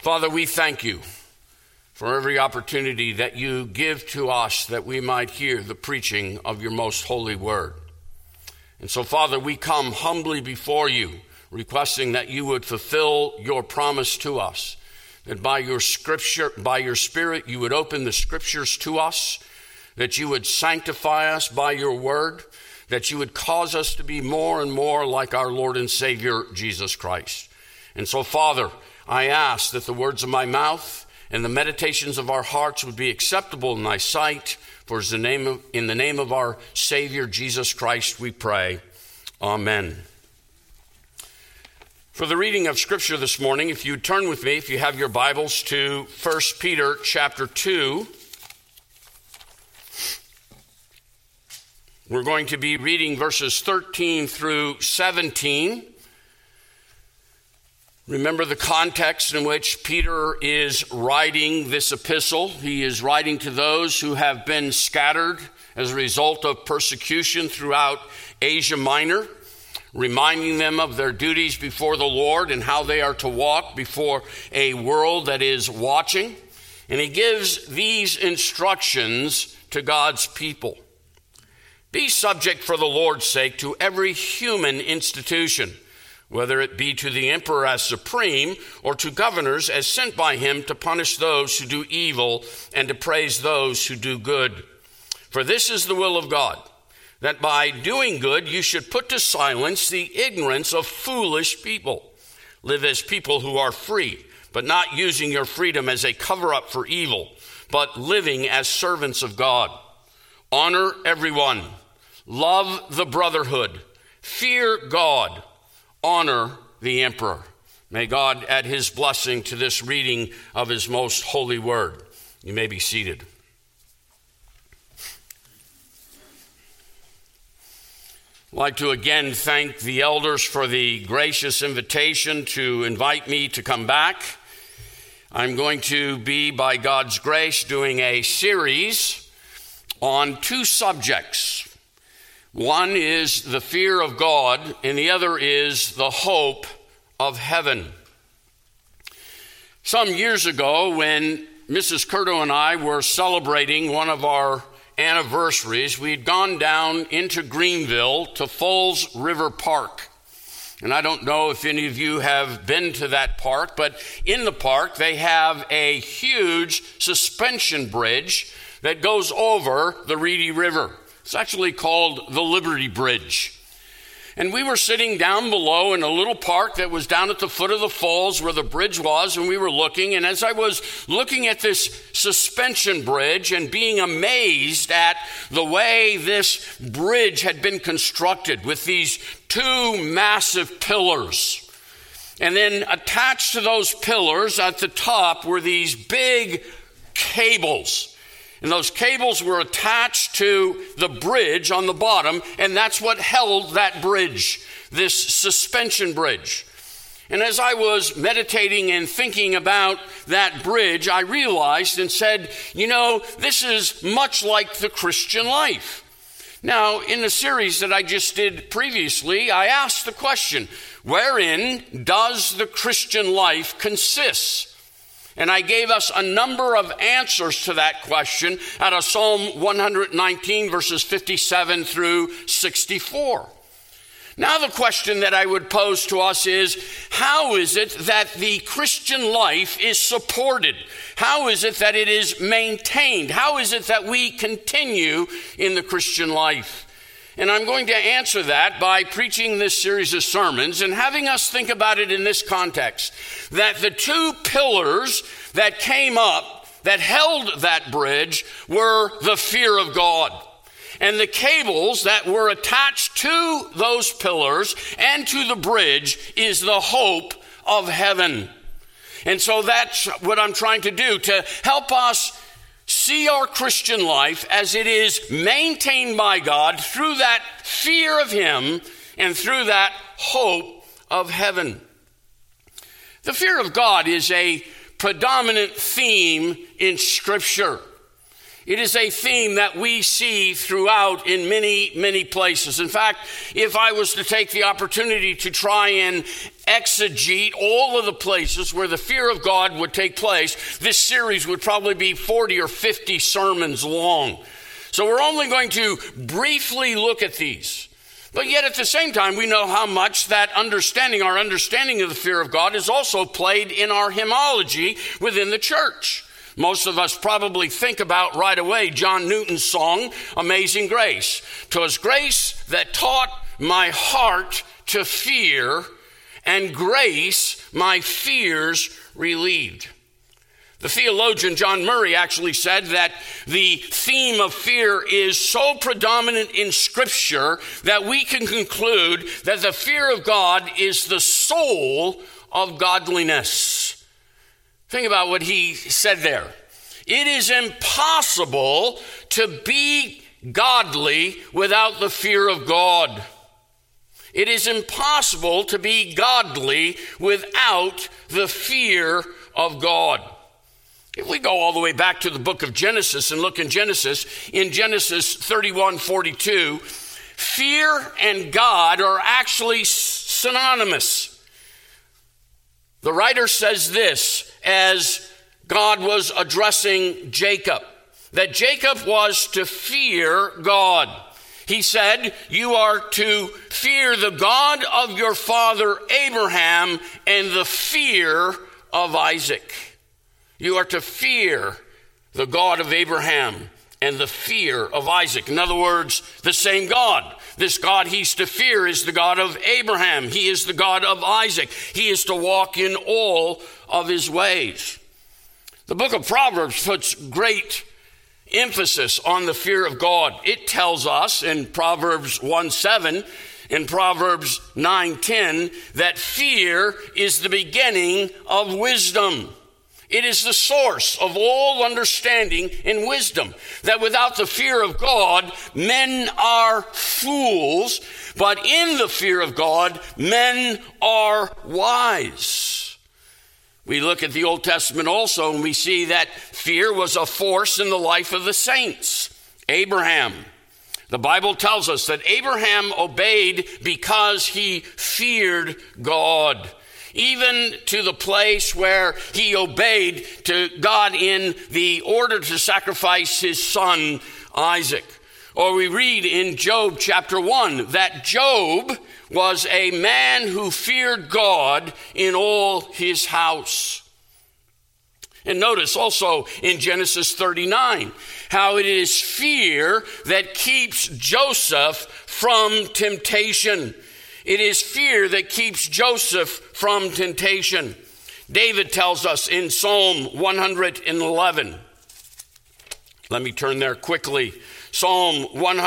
Father, we thank you for every opportunity that you give to us that we might hear the preaching of your most holy word. And so, Father, we come humbly before you, requesting that you would fulfill your promise to us, that by your scripture, by your Spirit, you would open the scriptures to us, that you would sanctify us by your word, that you would cause us to be more and more like our Lord and Savior, Jesus Christ. And so, Father, I ask that the words of my mouth and the meditations of our hearts would be acceptable in thy sight. For in the name of our Savior, Jesus Christ, we pray. Amen. For the reading of Scripture this morning, if you turn with me, if you have your Bibles, to 1 Peter chapter 2. We're going to be reading verses 13 through 17. Remember the context in which Peter is writing this epistle. He is writing to those who have been scattered as a result of persecution throughout Asia Minor, reminding them of their duties before the Lord and how they are to walk before a world that is watching. And he gives these instructions to God's people. Be subject for the Lord's sake to every human institution, whether it be to the emperor as supreme or to governors as sent by him to punish those who do evil and to praise those who do good. For this is the will of God, that by doing good you should put to silence the ignorance of foolish people. Live as people who are free, but not using your freedom as a cover-up for evil, but living as servants of God. Honor everyone. Love the brotherhood. Fear God. Honor the emperor. May God add his blessing to this reading of his most holy word. You may be seated. I'd like to again thank the elders for the gracious invitation to invite me to come back. I'm going to be, by God's grace, doing a series on two subjects. One is the fear of God, and the other is the hope of heaven. Some years ago, when Mrs. Curto and I were celebrating one of our anniversaries, we'd gone down into Greenville to Falls River Park. And I don't know if any of you have been to that park, but in the park they have a huge suspension bridge that goes over the Reedy River. It's actually called the Liberty Bridge. And we were sitting down below in a little park that was down at the foot of the falls where the bridge was, and we were looking. And as I was looking at this suspension bridge and being amazed at the way this bridge had been constructed with these two massive pillars, and then attached to those pillars at the top were these big cables. And those cables were attached to the bridge on the bottom, and that's what held that bridge, this suspension bridge. And as I was meditating and thinking about that bridge, I realized and said, this is much like the Christian life. Now, in the series that I just did previously, I asked the question, wherein does the Christian life consist? And I gave us a number of answers to that question out of Psalm 119, verses 57 through 64. Now the question that I would pose to us is, how is it that the Christian life is supported? How is it that it is maintained? How is it that we continue in the Christian life? And I'm going to answer that by preaching this series of sermons and having us think about it in this context, that the two pillars that came up that held that bridge were the fear of God. And the cables that were attached to those pillars and to the bridge is the hope of heaven. And so that's what I'm trying to do, to help us see our Christian life as it is maintained by God through that fear of him and through that hope of heaven. The fear of God is a predominant theme in Scripture. It is a theme that we see throughout in many, many places. In fact, if I was to take the opportunity to try and exegete all of the places where the fear of God would take place, this series would probably be 40 or 50 sermons long. So we're only going to briefly look at these. But yet at the same time, we know how much that understanding, our understanding of the fear of God, is also played in our hymnology within the church. Most of us probably think about right away John Newton's song, Amazing Grace. 'Twas grace that taught my heart to fear, and grace my fears relieved. The theologian John Murray actually said that the theme of fear is so predominant in Scripture that we can conclude that the fear of God is the soul of godliness. Think about what he said there. It is impossible to be godly without the fear of God. It is impossible to be godly without the fear of God. If we go all the way back to the book of Genesis and look in Genesis 31:42, fear and God are actually synonymous. The writer says this as God was addressing Jacob, that Jacob was to fear God. He said, you are to fear the God of your father Abraham and the fear of Isaac. You are to fear the God of Abraham and the fear of Isaac. In other words, the same God. This God he's to fear is the God of Abraham. He is the God of Isaac. He is to walk in all of his ways. The book of Proverbs puts great emphasis on the fear of God. It tells us in Proverbs 1:7, in Proverbs 9:10, that fear is the beginning of wisdom. It is the source of all understanding and wisdom. That without the fear of God, men are fools, but in the fear of God, men are wise. We look at the Old Testament also, and we see that fear was a force in the life of the saints. Abraham. The Bible tells us that Abraham obeyed because he feared God. Even to the place where he obeyed to God in the order to sacrifice his son Isaac. Or we read in Job chapter 1 that Job was a man who feared God in all his house. And notice also in Genesis 39 how it is fear that keeps Joseph from temptation. It is fear that keeps Joseph from temptation. David tells us in Psalm 111. Let me turn there quickly. Psalm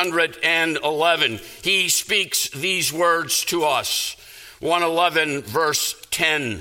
111. He speaks these words to us. 111 verse 10.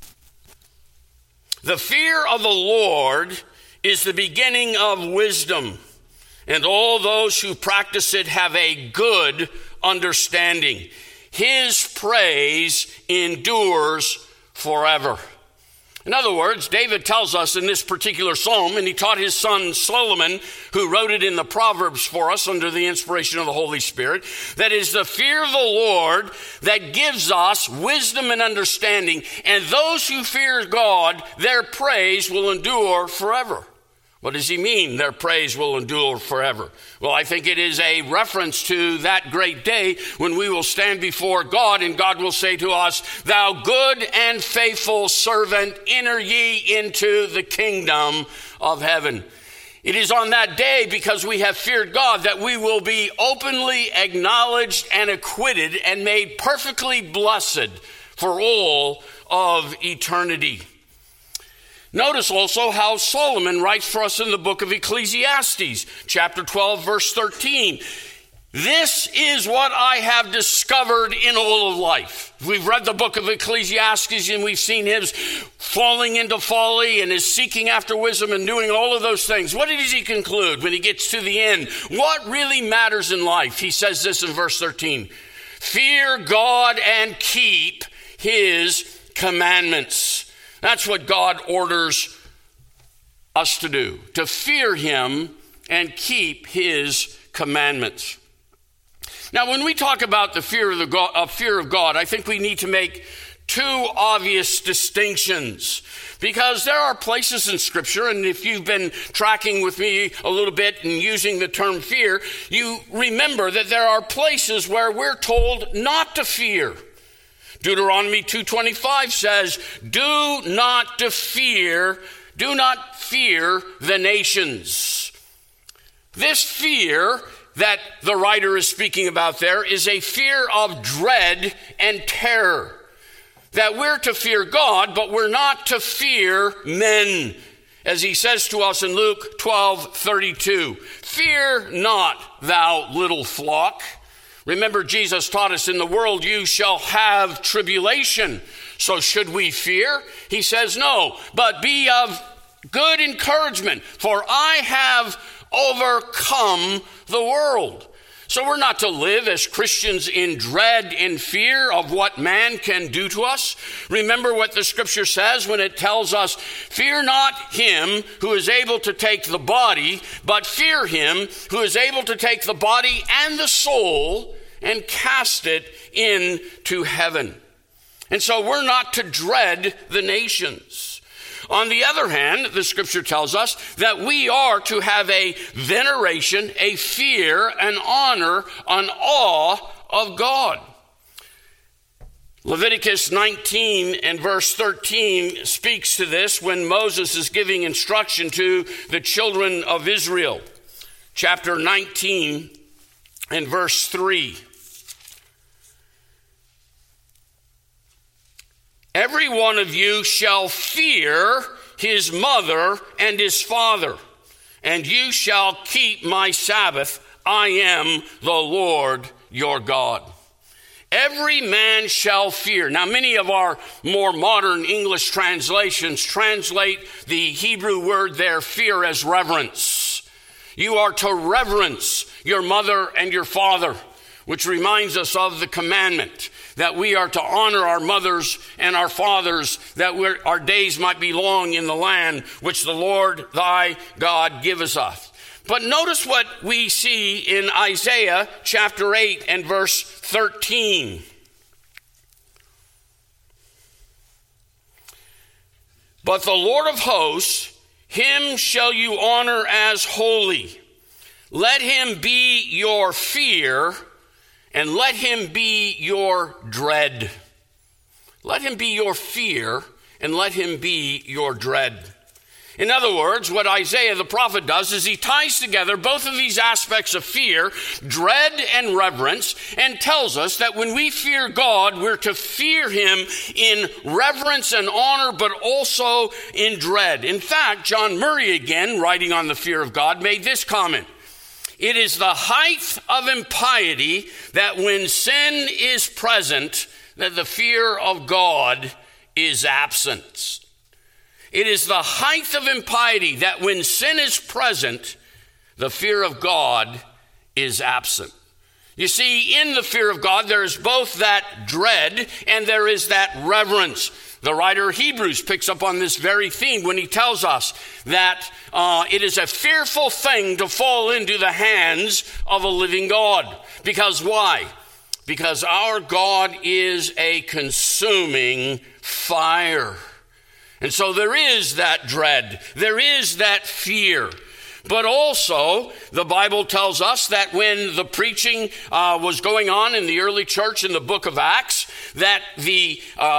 The fear of the Lord is the beginning of wisdom, and all those who practice it have a good understanding. His praise endures forever. In other words, David tells us in this particular psalm, and he taught his son Solomon, who wrote it in the Proverbs for us under the inspiration of the Holy Spirit, that is the fear of the Lord that gives us wisdom and understanding, and those who fear God, their praise will endure forever. What does he mean, their praise will endure forever? Well, I think it is a reference to that great day when we will stand before God and God will say to us, thou good and faithful servant, enter ye into the kingdom of heaven. It is on that day, because we have feared God, that we will be openly acknowledged and acquitted and made perfectly blessed for all of eternity. Notice also how Solomon writes for us in the book of Ecclesiastes, chapter 12, verse 13. This is what I have discovered in all of life. We've read the book of Ecclesiastes and we've seen him falling into folly and is seeking after wisdom and doing all of those things. What does he conclude when he gets to the end? What really matters in life? He says this in verse 13. Fear God and keep his commandments. That's what God orders us to do, to fear him and keep his commandments. Now, when we talk about the fear of God, I think we need to make two obvious distinctions, because there are places in Scripture, and if you've been tracking with me a little bit and using the term fear, you remember that there are places where we're told not to fear. Deuteronomy 2:25 says, do not fear the nations. This fear that the writer is speaking about there is a fear of dread and terror. That we're to fear God, but we're not to fear men. As he says to us in Luke 12:32, fear not, thou little flock. Remember, Jesus taught us, in the world you shall have tribulation. So should we fear? He says no, but be of good encouragement, for I have overcome the world. So we're not to live as Christians in dread and fear of what man can do to us. Remember what the Scripture says when it tells us, fear not him who is able to take the body, but fear him who is able to take the body and the soul and cast it into heaven. And so we're not to dread the nations. On the other hand, the Scripture tells us that we are to have a veneration, a fear, an honor, an awe of God. Leviticus 19 and verse 13 speaks to this when Moses is giving instruction to the children of Israel. Chapter 19 and verse 3. Every one of you shall fear his mother and his father, and you shall keep my Sabbath. I am the Lord your God. Every man shall fear. Now, many of our more modern English translations translate the Hebrew word there, fear, as reverence. You are to reverence your mother and your father, which reminds us of the commandment that we are to honor our mothers and our fathers, that our days might be long in the land which the Lord thy God giveth us. But notice what we see in Isaiah chapter 8 and verse 13. But the Lord of hosts, him shall you honor as holy. Let him be your fear, and let him be your dread. Let him be your fear, and let him be your dread. In other words, what Isaiah the prophet does is he ties together both of these aspects of fear, dread and reverence, and tells us that when we fear God, we're to fear him in reverence and honor, but also in dread. In fact, John Murray, again, writing on the fear of God, made this comment: it is the height of impiety that when sin is present, that the fear of God is absent. It is the height of impiety that when sin is present, the fear of God is absent. You see, in the fear of God, there is both that dread and there is that reverence. The writer of Hebrews picks up on this very theme when he tells us that it is a fearful thing to fall into the hands of a living God. Because why? Because our God is a consuming fire. And so there is that dread, there is that fear. But also, the Bible tells us that when the preaching was going on in the early church in the book of Acts, that the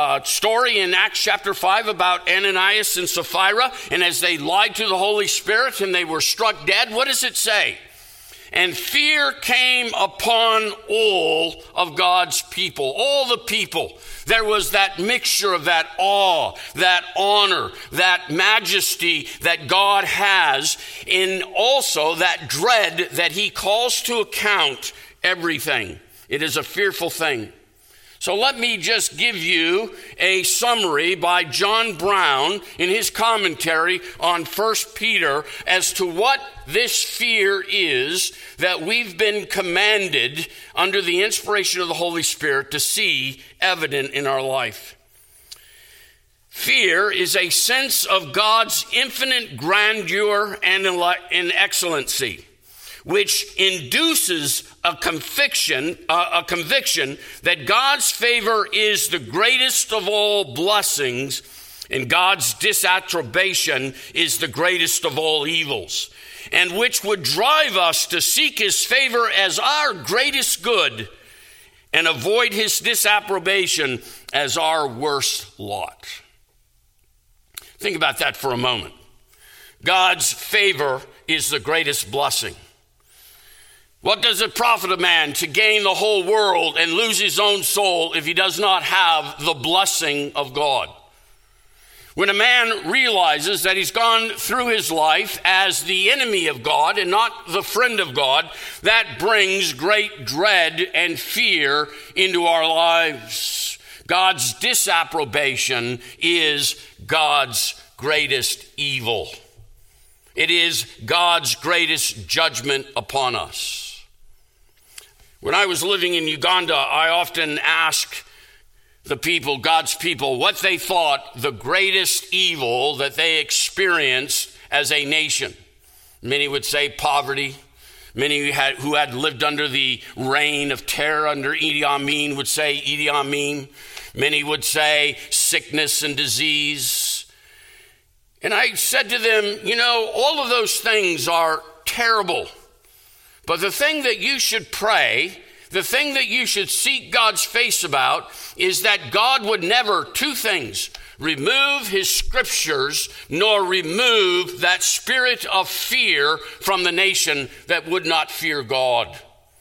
story in Acts chapter 5 about Ananias and Sapphira, and as they lied to the Holy Spirit and they were struck dead, what does it say? And fear came upon all of God's people, all the people. There was that mixture of that awe, that honor, that majesty that God has, in also that dread that he calls to account everything. It is a fearful thing. So let me just give you a summary by John Brown in his commentary on 1 Peter as to what this fear is that we've been commanded under the inspiration of the Holy Spirit to see evident in our life. Fear is a sense of God's infinite grandeur and excellency. which induces a conviction that God's favor is the greatest of all blessings and God's disapprobation is the greatest of all evils, and which would drive us to seek his favor as our greatest good and avoid his disapprobation as our worst lot. Think about that for a moment. God's favor is the greatest blessing. What does it profit a man to gain the whole world and lose his own soul if he does not have the blessing of God? When a man realizes that he's gone through his life as the enemy of God and not the friend of God, that brings great dread and fear into our lives. God's disapprobation is God's greatest evil. It is God's greatest judgment upon us. When I was living in Uganda, I often asked the people, God's people, what they thought the greatest evil that they experienced as a nation. Many would say poverty. Many who had lived under the reign of terror under Idi Amin would say Idi Amin. Many would say sickness and disease. And I said to them, all of those things are terrible. But the thing that you should pray, the thing that you should seek God's face about is that God would never, two things, remove his scriptures nor remove that spirit of fear from the nation that would not fear God.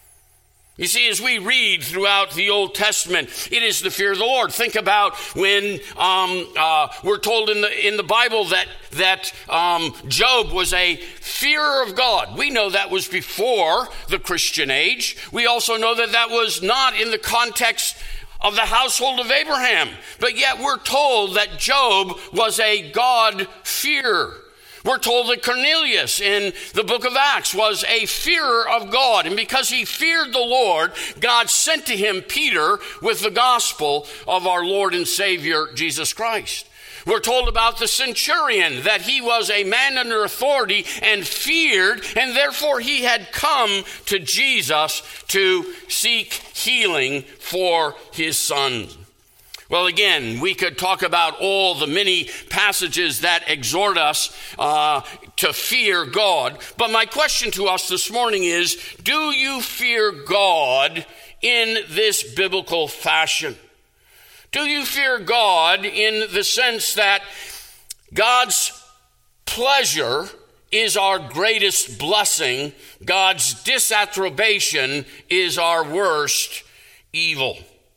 You see, as we read throughout the Old Testament, it is the fear of the Lord. Think about when we're told in the Bible that Job was a fearer of God. We know that was before the Christian age. We also know that was not in the context of the household of Abraham. But yet we're told that Job was a God-fearer. We're told that Cornelius in the book of Acts was a fearer of God. And because he feared the Lord, God sent to him Peter with the gospel of our Lord and Savior, Jesus Christ. We're told about the centurion, that he was a man under authority and feared, and therefore he had come to Jesus to seek healing for his son. Well, again, we could talk about all the many passages that exhort us to fear God. But my question to us this morning is, do you fear God in this biblical fashion? Do you fear God in the sense that God's pleasure is our greatest blessing, God's disapprobation is our worst evil?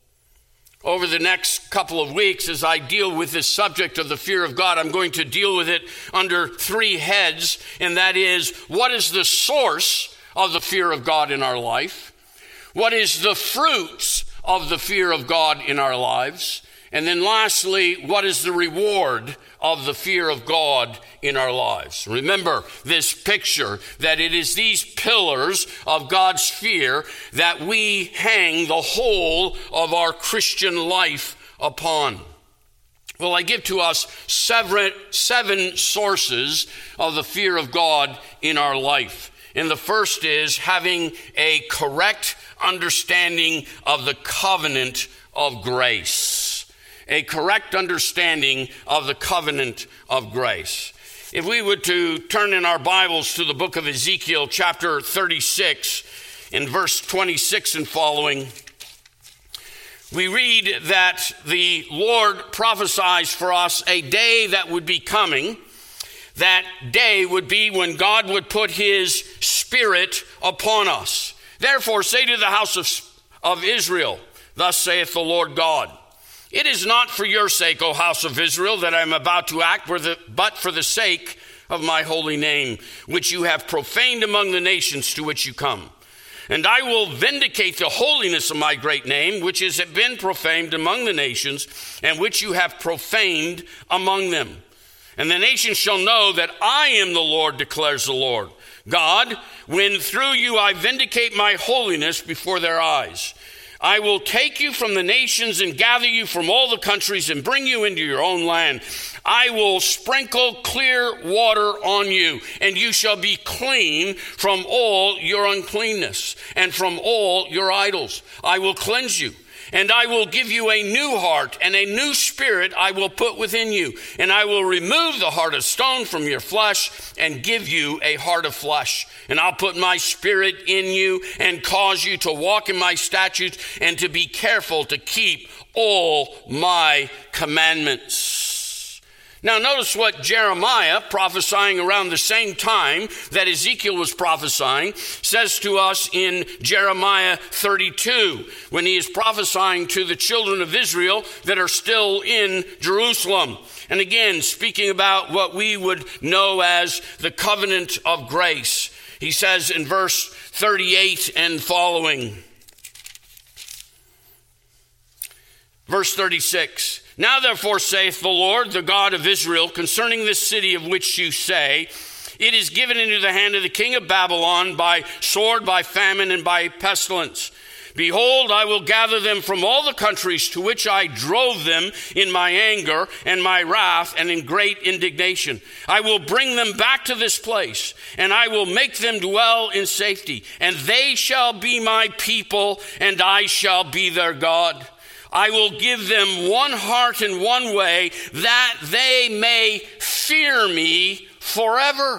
Over the next couple of weeks, as I deal with this subject of the fear of God, I'm going to deal with it under three heads, and that is, what is the source of the fear of God in our life? What is the fruits of the fear of God in our lives? And then lastly, what is the reward of the fear of God in our lives? Remember this picture, that it is these pillars of God's fear that we hang the whole of our Christian life upon. Well, I give to us seven sources of the fear of God in our life. And the first is having a correct understanding of the covenant of grace. A correct understanding of the covenant of grace. If we were to turn in our Bibles to the book of Ezekiel, chapter 36, in verse 26 and following, we read that the Lord prophesies for us a day that would be coming. That day would be when God would put his Spirit upon us. Therefore, say to the house of Israel, thus saith the Lord God, it is not for your sake, O house of Israel, that I am about to act, but for the sake of my holy name, which you have profaned among the nations to which you come. And I will vindicate the holiness of my great name, which has been profaned among the nations, and which you have profaned among them. And the nations shall know that I am the Lord, declares the Lord God, when through you I vindicate my holiness before their eyes. I will take you from the nations and gather you from all the countries and bring you into your own land. I will sprinkle clear water on you, and you shall be clean from all your uncleanness and from all your idols. I will cleanse you. And I will give you a new heart, and a new spirit I will put within you. And I will remove the heart of stone from your flesh and give you a heart of flesh. And I'll put my spirit in you and cause you to walk in my statutes and to be careful to keep all my commandments. Now notice what Jeremiah, prophesying around the same time that Ezekiel was prophesying, says to us in Jeremiah 32, when he is prophesying to the children of Israel that are still in Jerusalem. And again, speaking about what we would know as the covenant of grace. He says in verse 38 and following, verse 36, Now therefore saith the Lord, the God of Israel, concerning this city of which you say, It is given into the hand of the king of Babylon by sword, by famine, and by pestilence. Behold, I will gather them from all the countries to which I drove them in my anger and my wrath and in great indignation. I will bring them back to this place, and I will make them dwell in safety. And they shall be my people, and I shall be their God. I will give them one heart and one way, that they may fear me forever.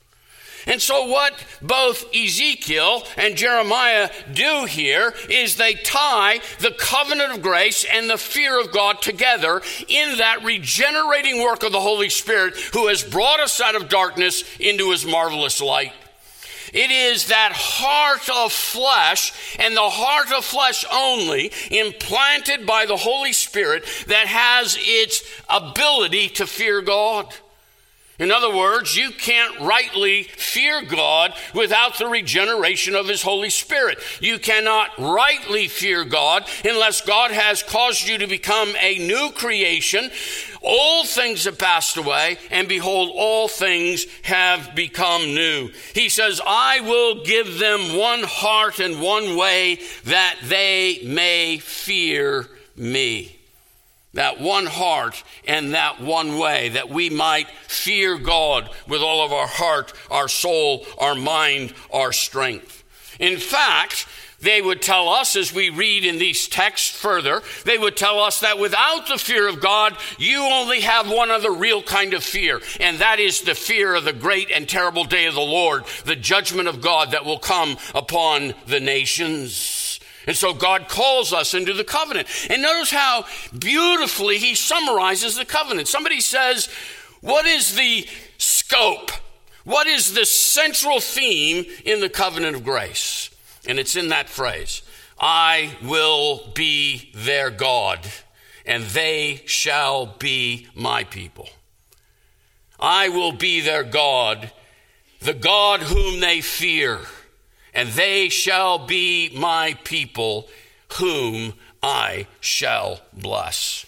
And so what both Ezekiel and Jeremiah do here is they tie the covenant of grace and the fear of God together in that regenerating work of the Holy Spirit, who has brought us out of darkness into his marvelous light. It is that heart of flesh, and the heart of flesh only, implanted by the Holy Spirit, that has its ability to fear God. In other words, you can't rightly fear God without the regeneration of his Holy Spirit. You cannot rightly fear God unless God has caused you to become a new creation. Old things have passed away, and behold, all things have become new. He says, I will give them one heart and one way, that they may fear me. That one heart and that one way, that we might fear God with all of our heart, our soul, our mind, our strength. In fact, they would tell us, as we read in these texts further, they would tell us that without the fear of God, you only have one other real kind of fear, and that is the fear of the great and terrible day of the Lord, the judgment of God that will come upon the nations. And so God calls us into the covenant. And notice how beautifully he summarizes the covenant. Somebody says, what is the scope? What is the central theme in the covenant of grace? And it's in that phrase, I will be their God, and they shall be my people. I will be their God, the God whom they fear. And they shall be my people, whom I shall bless.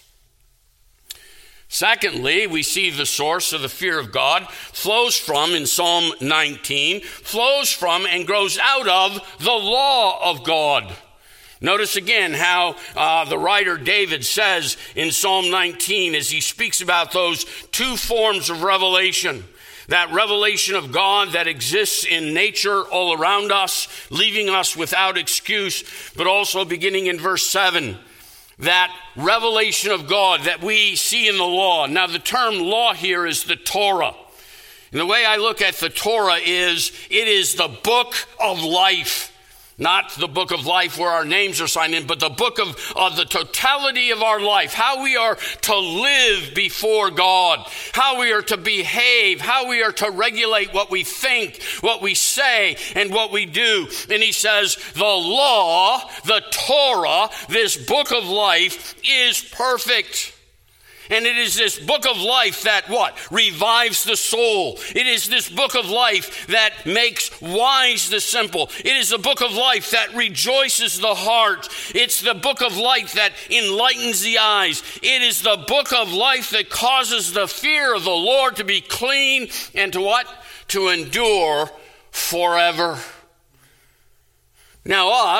Secondly, we see the source of the fear of God flows from, in Psalm 19, flows from and grows out of the law of God. Notice again how the writer David says in Psalm 19, as he speaks about those two forms of revelation. That revelation of God that exists in nature all around us, leaving us without excuse, but also beginning in verse 7, that revelation of God that we see in the law. Now, the term law here is the Torah. And the way I look at the Torah is, it is the book of life. Not the book of life where our names are signed in, but the book of the totality of our life, how we are to live before God, how we are to behave, how we are to regulate what we think, what we say, and what we do. And he says, the law, the Torah, this book of life is perfect. And it is this book of life that what? Revives the soul. It is this book of life that makes wise the simple. It is the book of life that rejoices the heart. It's the book of life that enlightens the eyes. It is the book of life that causes the fear of the Lord to be clean and to what? To endure forever. Now us,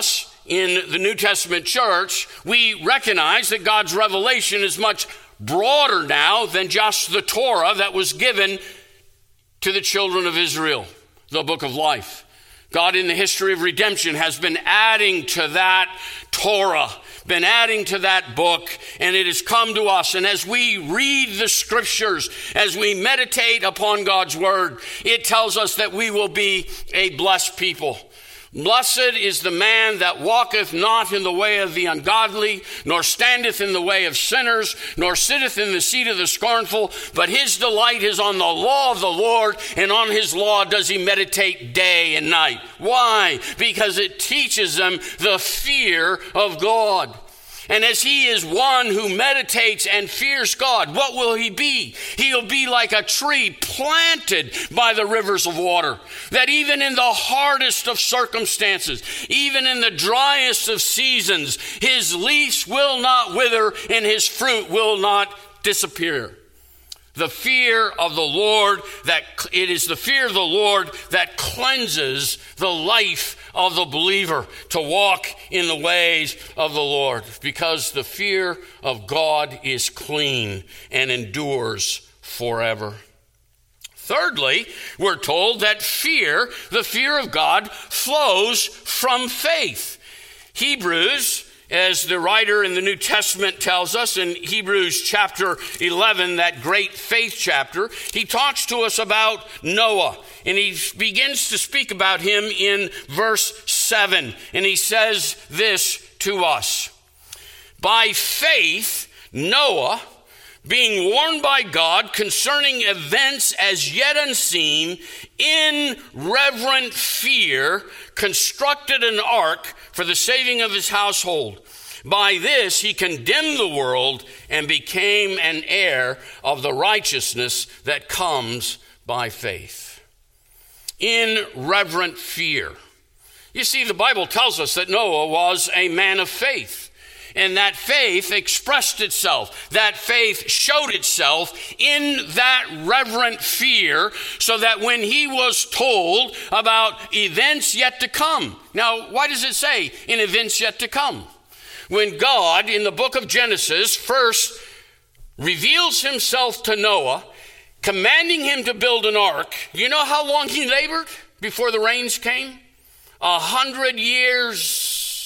in the New Testament church, we recognize that God's revelation is much broader now than just the Torah that was given to the children of Israel, the book of life. God in the history of redemption has been adding to that Torah, been adding to that book, and it has come to us. And as we read the scriptures, as we meditate upon God's word, it tells us that we will be a blessed people. Blessed is the man that walketh not in the way of the ungodly, nor standeth in the way of sinners, nor sitteth in the seat of the scornful, but his delight is on the law of the Lord, and on his law does he meditate day and night. Why? Because it teaches them the fear of God. And as he is one who meditates and fears God, what will he be? He'll be like a tree planted by the rivers of water, that even in the hardest of circumstances, even in the driest of seasons, his leaves will not wither and his fruit will not disappear. The fear of the Lord, it is the fear of the Lord that cleanses the life of the believer to walk in the ways of the Lord, because the fear of God is clean and endures forever. Thirdly, we're told that the fear of God, flows from faith. Hebrews, as the writer in the New Testament tells us in Hebrews chapter 11, that great faith chapter, he talks to us about Noah. And he begins to speak about him in verse 7. And he says this to us: by faith, Noah, being warned by God concerning events as yet unseen, in reverent fear, constructed an ark for the saving of his household. By this he condemned the world and became an heir of the righteousness that comes by faith. In reverent fear. You see, the Bible tells us that Noah was a man of faith. And that faith expressed itself. That faith showed itself in that reverent fear, so that when he was told about events yet to come. Now, why does it say in events yet to come? When God, in the book of Genesis, first reveals himself to Noah, commanding him to build an ark, you know how long he labored before the rains came? 100 years.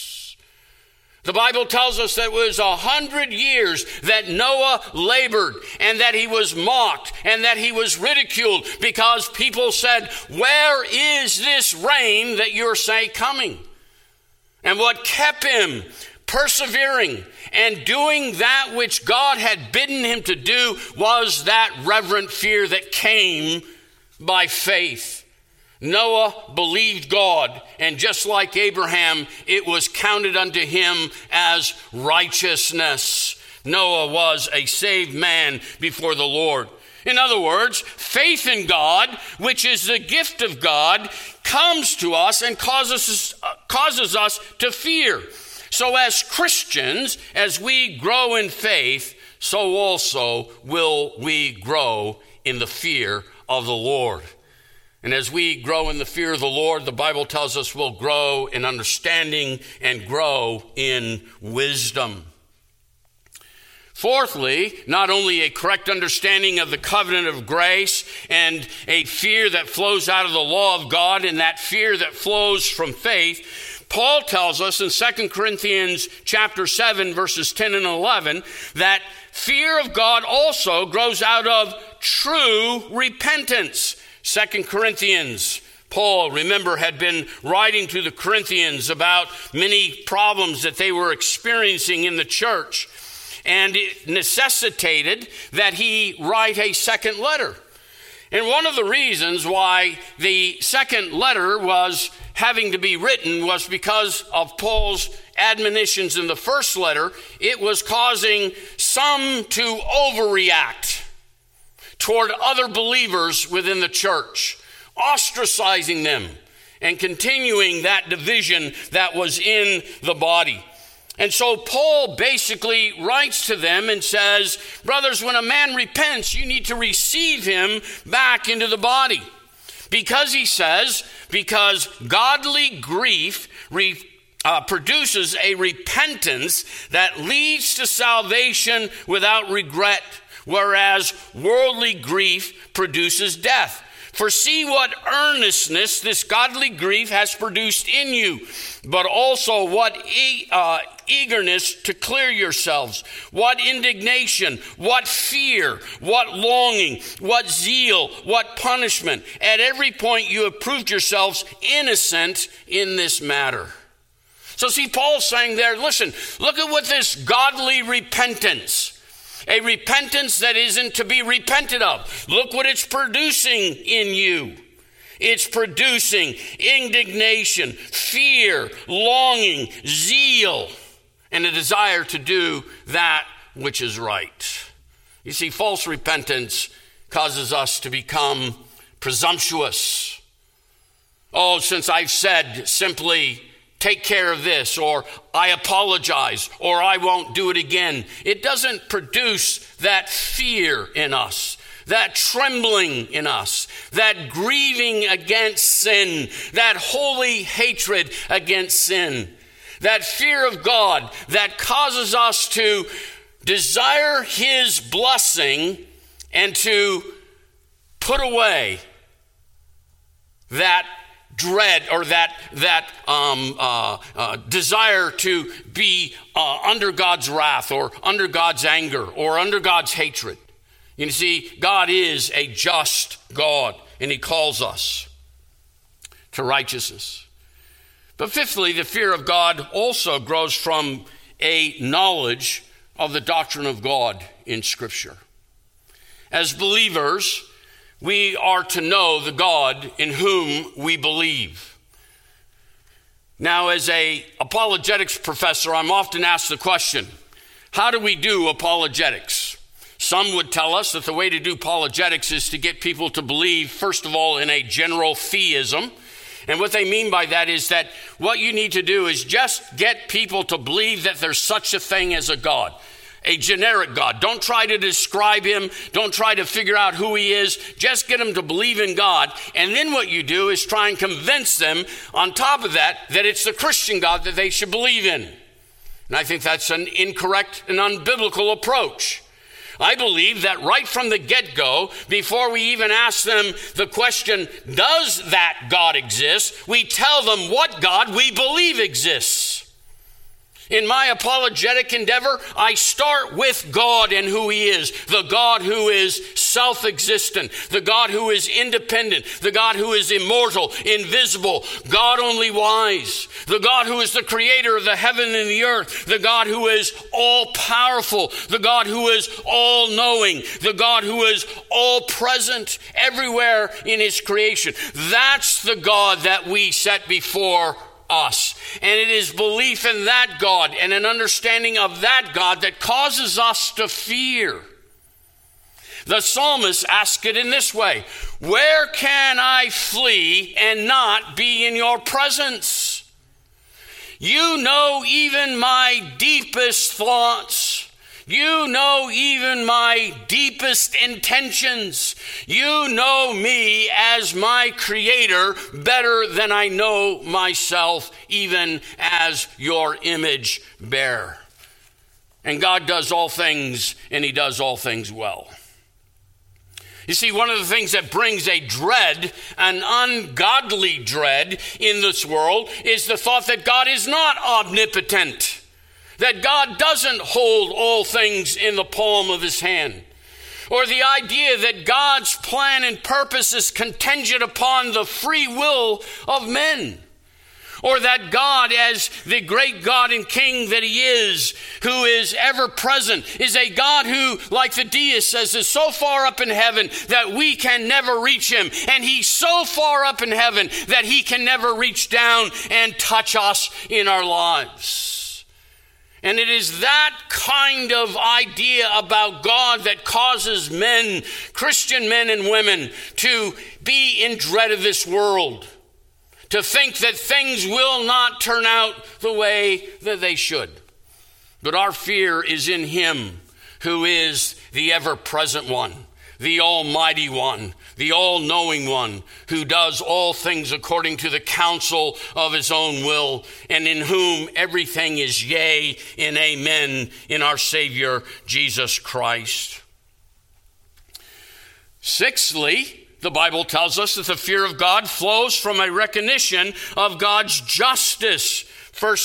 The Bible tells us that it was 100 years that Noah labored, and that he was mocked, and that he was ridiculed, because people said, where is this rain that you're saying coming? And what kept him persevering and doing that which God had bidden him to do was that reverent fear that came by faith. Noah believed God, and just like Abraham, it was counted unto him as righteousness. Noah was a saved man before the Lord. In other words, faith in God, which is the gift of God, comes to us and causes us to fear. So as Christians, as we grow in faith, so also will we grow in the fear of the Lord. And as we grow in the fear of the Lord, the Bible tells us we'll grow in understanding and grow in wisdom. Fourthly, not only a correct understanding of the covenant of grace and a fear that flows out of the law of God, and that fear that flows from faith, Paul tells us in 2 Corinthians chapter 7, verses 10 and 11, that fear of God also grows out of true repentance. 2 Corinthians, Paul, remember, had been writing to the Corinthians about many problems that they were experiencing in the church. And it necessitated that he write a second letter. And one of the reasons why the second letter was having to be written was because of Paul's admonitions in the first letter. It was causing some to overreact toward other believers within the church, ostracizing them and continuing that division that was in the body. And so Paul basically writes to them and says, brothers, when a man repents, you need to receive him back into the body. Because he says, because godly grief produces a repentance that leads to salvation without regret, whereas worldly grief produces death. For see what earnestness this godly grief has produced in you, but also what eagerness to clear yourselves, what indignation, what fear, what longing, what zeal, what punishment. At every point you have proved yourselves innocent in this matter. So see, Paul's saying there, listen, look at what this godly repentance, a repentance that isn't to be repented of. Look what it's producing in you. It's producing indignation, fear, longing, zeal, and a desire to do that which is right. You see, false repentance causes us to become presumptuous. Oh, since I've said simply, take care of this, or I apologize, or I won't do it again. It doesn't produce that fear in us, that trembling in us, that grieving against sin, that holy hatred against sin, that fear of God that causes us to desire His blessing and to put away that dread or that desire to be under God's wrath or under God's anger or under God's hatred. You see, God is a just God, and He calls us to righteousness. But fifthly, the fear of God also grows from a knowledge of the doctrine of God in Scripture. As believers, we are to know the God in whom we believe. Now, as an apologetics professor, I'm often asked the question, how do we do apologetics? Some would tell us that the way to do apologetics is to get people to believe, first of all, in a general theism. And what they mean by that is that what you need to do is just get people to believe that there's such a thing as a God. A generic God. Don't try to describe Him. Don't try to figure out who He is. Just get them to believe in God. And then what you do is try and convince them on top of that it's the Christian God that they should believe in. And I think that's an incorrect and unbiblical approach. I believe that right from the get-go, before we even ask them the question, does that God exist? We tell them what God we believe exists. In my apologetic endeavor, I start with God and who He is. The God who is self-existent. The God who is independent. The God who is immortal, invisible, God only wise. The God who is the creator of the heaven and the earth. The God who is all-powerful. The God who is all-knowing. The God who is all-present everywhere in His creation. That's the God that we set before us. And it is belief in that God and an understanding of that God that causes us to fear. The psalmist asked it in this way, where can I flee and not be in your presence? You know even my deepest thoughts. You know even my deepest intentions. You know me as my creator better than I know myself, even as your image bearer. And God does all things, and He does all things well. You see, one of the things that brings a dread, an ungodly dread in this world, is the thought that God is not omnipotent. That God doesn't hold all things in the palm of His hand. Or the idea that God's plan and purpose is contingent upon the free will of men. Or that God, as the great God and King that He is, who is ever present, is a God who, like the deist says, is so far up in heaven that we can never reach Him. And He's so far up in heaven that He can never reach down and touch us in our lives. And it is that kind of idea about God that causes men, Christian men and women, to be in dread of this world. To think that things will not turn out the way that they should. But our fear is in Him who is the ever-present one. the Almighty One, the all-knowing One, who does all things according to the counsel of his own will, and in whom everything is yea and amen in our Savior, Jesus Christ. Sixthly, the Bible tells us that the fear of God flows from a recognition of God's justice. 1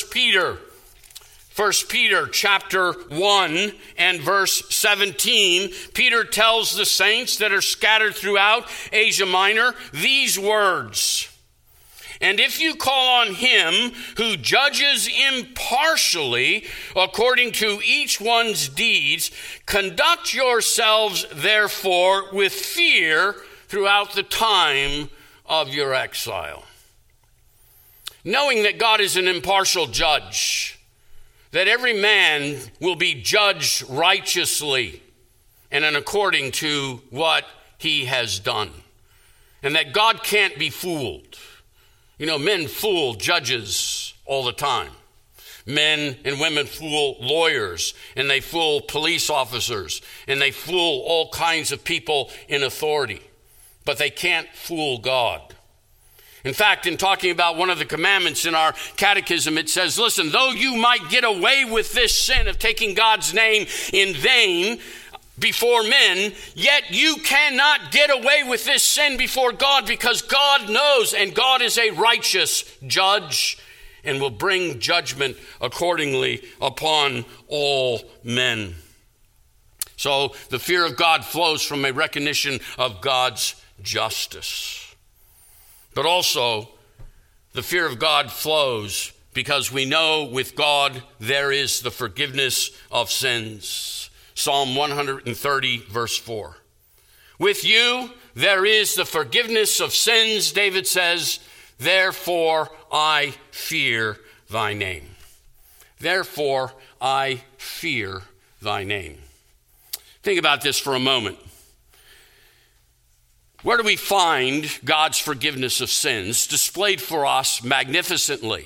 Peter chapter 1 and verse 17, Peter tells the saints that are scattered throughout Asia Minor these words: "And if you call on him who judges impartially according to each one's deeds, conduct yourselves therefore with fear throughout the time of your exile." Knowing that God is an impartial judge, that every man will be judged righteously and according to what he has done, and that God can't be fooled. You know, men fool judges all the time. Men and women fool lawyers, and they fool police officers, and they fool all kinds of people in authority, but they can't fool God. In fact, in talking about one of the commandments in our catechism, it says, listen, though you might get away with this sin of taking God's name in vain before men, yet you cannot get away with this sin before God, because God knows, and God is a righteous judge and will bring judgment accordingly upon all men. So the fear of God flows from a recognition of God's justice. But also, the fear of God flows because we know with God there is the forgiveness of sins. Psalm 130, verse 4. With you there is the forgiveness of sins, David says, therefore I fear thy name. Therefore I fear thy name. Think about this for a moment. Where do we find God's forgiveness of sins displayed for us magnificently,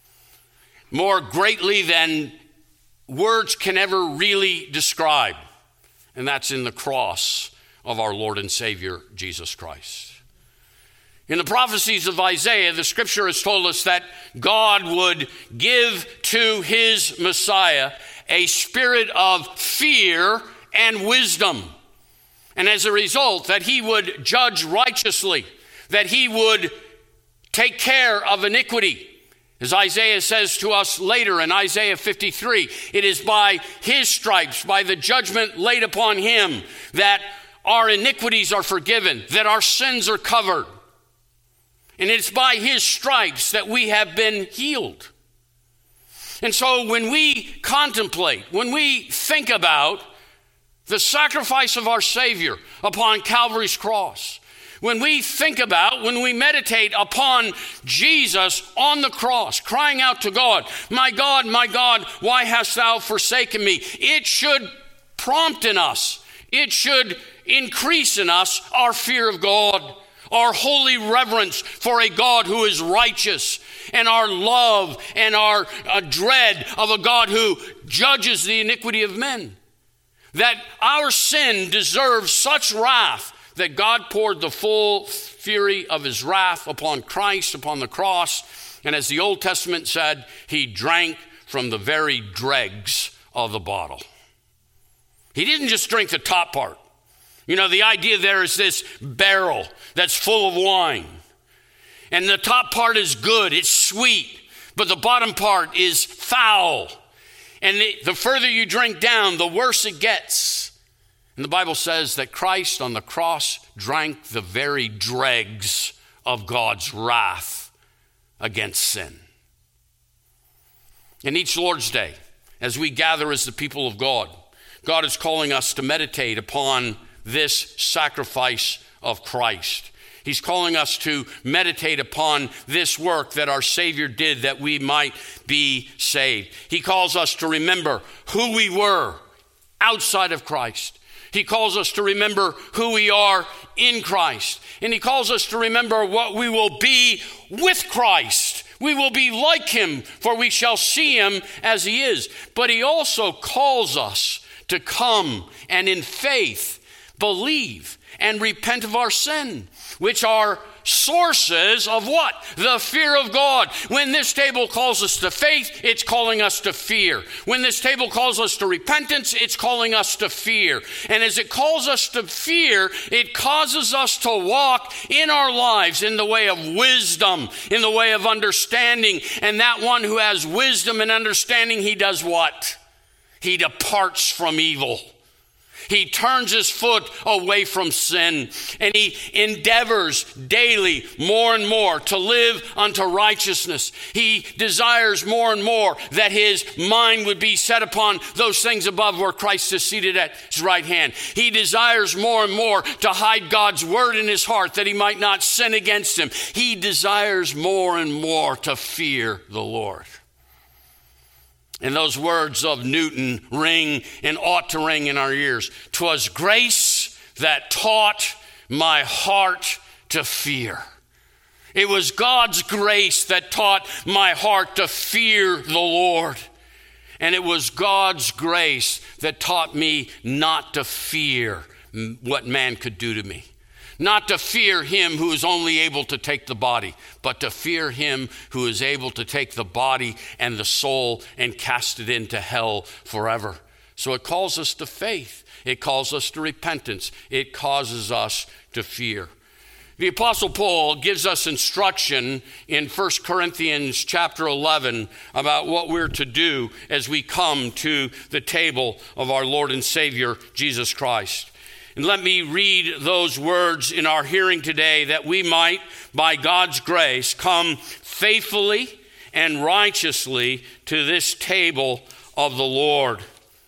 more greatly than words can ever really describe? And that's in the cross of our Lord and Savior, Jesus Christ. In the prophecies of Isaiah, the scripture has told us that God would give to his Messiah a spirit of fear and wisdom. And as a result, that he would judge righteously, that he would take care of iniquity. As Isaiah says to us later in Isaiah 53, it is by his stripes, by the judgment laid upon him, that our iniquities are forgiven, that our sins are covered. And it's by his stripes that we have been healed. And so when we contemplate, when we think about the sacrifice of our Savior upon Calvary's cross, when we think about, when we meditate upon Jesus on the cross, crying out to God, my God, why hast thou forsaken me? It should prompt in us, it should increase in us our fear of God, our holy reverence for a God who is righteous, and our love and our dread of a God who judges the iniquity of men. That our sin deserves such wrath that God poured the full fury of his wrath upon Christ, upon the cross. And as the Old Testament said, he drank from the very dregs of the bottle. He didn't just drink the top part. You know, the idea there is this barrel that's full of wine. And the top part is good, it's sweet, but the bottom part is foul. And the further you drink down, the worse it gets. And the Bible says that Christ on the cross drank the very dregs of God's wrath against sin. And each Lord's Day, as we gather as the people of God, God is calling us to meditate upon this sacrifice of Christ. He's calling us to meditate upon this work that our Savior did that we might be saved. He calls us to remember who we were outside of Christ. He calls us to remember who we are in Christ. And he calls us to remember what we will be with Christ. We will be like him, for we shall see him as he is. But he also calls us to come and in faith believe and repent of our sin, which are sources of what? The fear of God. When this table calls us to faith, it's calling us to fear. When this table calls us to repentance, it's calling us to fear. And as it calls us to fear, it causes us to walk in our lives in the way of wisdom, in the way of understanding. And that one who has wisdom and understanding, he does what? He departs from evil. He turns his foot away from sin, and he endeavors daily more and more to live unto righteousness. He desires more and more that his mind would be set upon those things above where Christ is seated at his right hand. He desires more and more to hide God's word in his heart that he might not sin against him. He desires more and more to fear the Lord. And those words of Newton ring and ought to ring in our ears. 'Twas grace that taught my heart to fear. It was God's grace that taught my heart to fear the Lord. And it was God's grace that taught me not to fear what man could do to me. Not to fear him who is only able to take the body, but to fear him who is able to take the body and the soul and cast it into hell forever. So it calls us to faith. It calls us to repentance. It causes us to fear. The Apostle Paul gives us instruction in 1 Corinthians chapter 11 about what we're to do as we come to the table of our Lord and Savior, Jesus Christ. And let me read those words in our hearing today, that we might, by God's grace, come faithfully and righteously to this table of the Lord.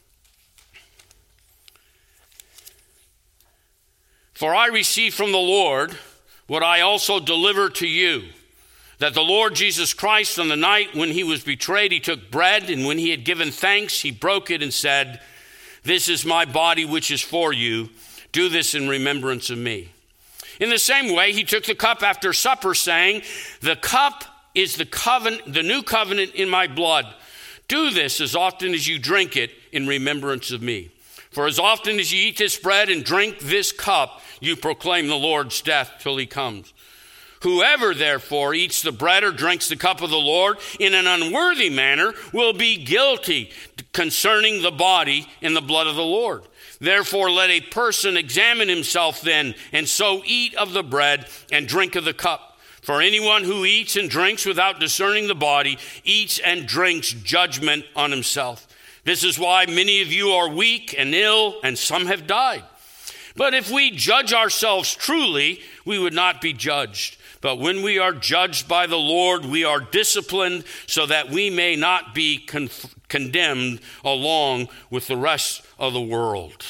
For I received from the Lord what I also delivered to you, that the Lord Jesus Christ, on the night when he was betrayed, he took bread, and when he had given thanks, he broke it and said, "This is my body which is for you. Do this in remembrance of me." In the same way, he took the cup after supper, saying, "The cup is the new covenant in my blood. Do this as often as you drink it in remembrance of me. For as often as you eat this bread and drink this cup, you proclaim the Lord's death till he comes. Whoever therefore eats the bread or drinks the cup of the Lord in an unworthy manner will be guilty concerning the body and the blood of the Lord. Therefore, let a person examine himself then, and so eat of the bread and drink of the cup. For anyone who eats and drinks without discerning the body eats and drinks judgment on himself. This is why many of you are weak and ill, and some have died. But if we judge ourselves truly, we would not be judged. But when we are judged by the Lord, we are disciplined so that we may not be condemned along with the rest of the world."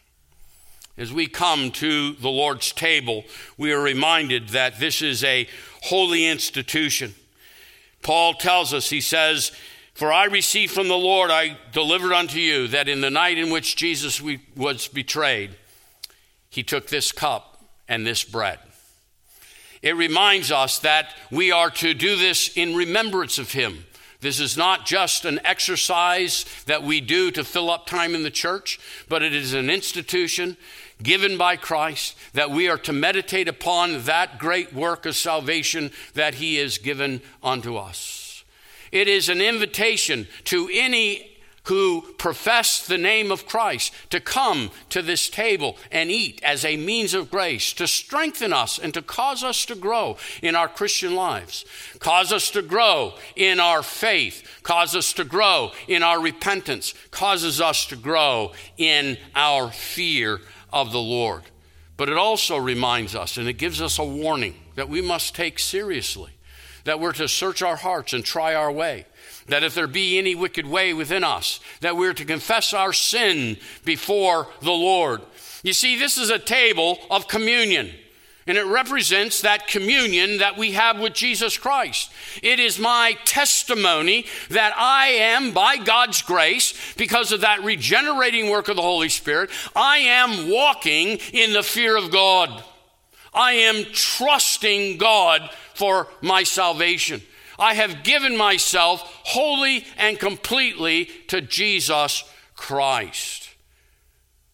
As we come to the Lord's table, we are reminded that this is a holy institution. Paul tells us, he says, "For I received from the Lord, I delivered unto you, that in the night in which Jesus was betrayed, he took this cup and this bread." It reminds us that we are to do this in remembrance of him. This is not just an exercise that we do to fill up time in the church, but it is an institution given by Christ that we are to meditate upon that great work of salvation that he has given unto us. It is an invitation to any who profess the name of Christ to come to this table and eat as a means of grace, to strengthen us and to cause us to grow in our Christian lives, cause us to grow in our faith, cause us to grow in our repentance, causes us to grow in our fear of the Lord. But it also reminds us, and it gives us a warning that we must take seriously, that we're to search our hearts and try our way, that if there be any wicked way within us, that we're to confess our sin before the Lord. You see, this is a table of communion, and it represents that communion that we have with Jesus Christ. It is my testimony that I am, by God's grace, because of that regenerating work of the Holy Spirit, I am walking in the fear of God. I am trusting God for my salvation. I have given myself wholly and completely to Jesus Christ.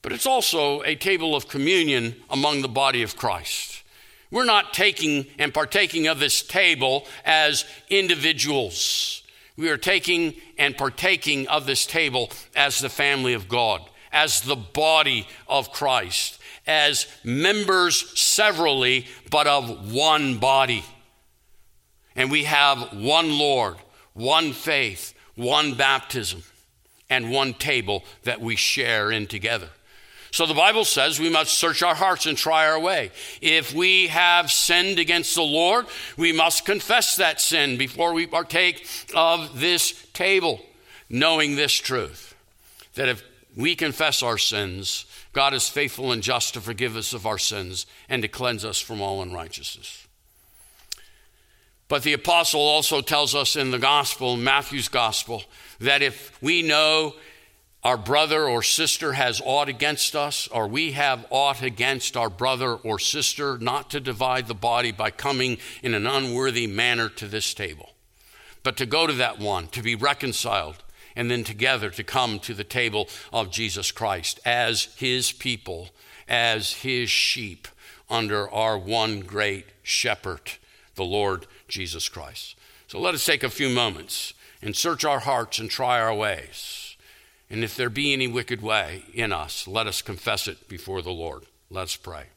but it's also a table of communion among the body of Christ. We're not taking and partaking of this table as individuals. We are taking and partaking of this table as the family of God, as the body of Christ, as members severally, but of one body. And we have one Lord, one faith, one baptism, and one table that we share in together. So the Bible says we must search our hearts and try our way. If we have sinned against the Lord, we must confess that sin before we partake of this table, knowing this truth, that if we confess our sins, God is faithful and just to forgive us of our sins and to cleanse us from all unrighteousness. But the apostle also tells us in the gospel, Matthew's gospel, that if we know our brother or sister has aught against us, or we have aught against our brother or sister, not to divide the body by coming in an unworthy manner to this table, but to go to that one, to be reconciled, and then together to come to the table of Jesus Christ as his people, as his sheep, under our one great shepherd, the Lord Jesus Christ. So let us take a few moments and search our hearts and try our ways. And if there be any wicked way in us, let us confess it before the Lord. Let's pray.